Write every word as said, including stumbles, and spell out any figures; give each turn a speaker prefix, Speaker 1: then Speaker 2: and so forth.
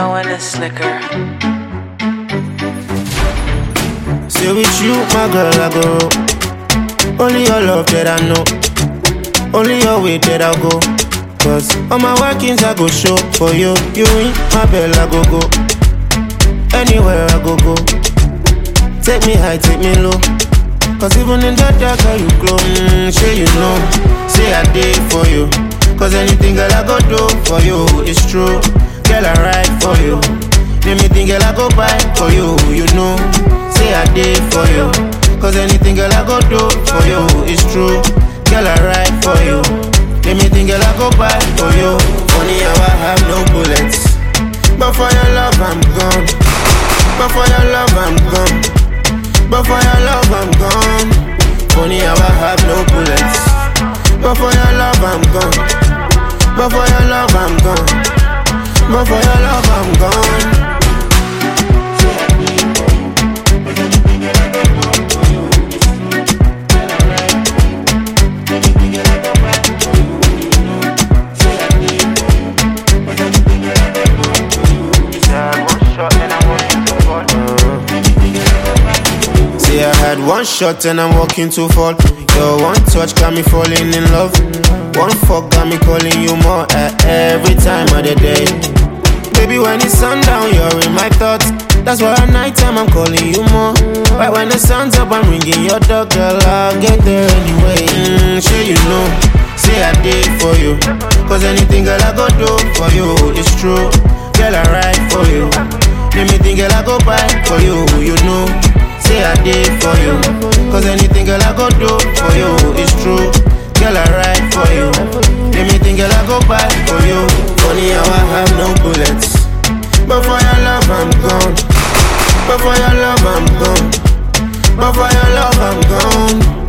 Speaker 1: know when it's slicker.
Speaker 2: Stay with you, my girl, I go. Only your love that I know. Only your way that I go. Cause all my workings I go show for you. You ring my bell, I go go. Anywhere I go go. Take me high, take me low. Cause even in the dark, how you glow. Mm, sure you know. Say I did for you. Cause anything girl I go do for you, it's true. Girl I ride for you. Anything girl I go buy for you, you know. Say I did for you. Cause anything girl I go do for you, it's true. Girl I ride for you. Anything girl I go buy for you. Funny how I have no bullets, but for your love I'm gone. But for your love I'm gone. But for your love I'm gone. Funny how I have no bullets, but for your love I'm gone. But for your love I'm gone. But for your love I'm gone. See, I had one shot and I'm walking too far. Your one touch got me falling in love. One fuck got me calling you more at every time of the day. Baby, when it's sundown, you're in my thoughts. That's why at night time I'm calling you more. Right when the sun's up, I'm ringing your dog, girl, I'll get there anyway. Mm, sure you know, say I did for you. Cause anything girl I go do for you, it's true. Girl, I ride for you. Anything girl I go buy for you, you know. Say I did for you. Cause anything girl I go do for you, it's true. Girl, I ride for you. Anything girl I go buy for you. Funny how I have no bullets, but for your love I'm gone. But for your love I'm gone. But for your love I'm gone.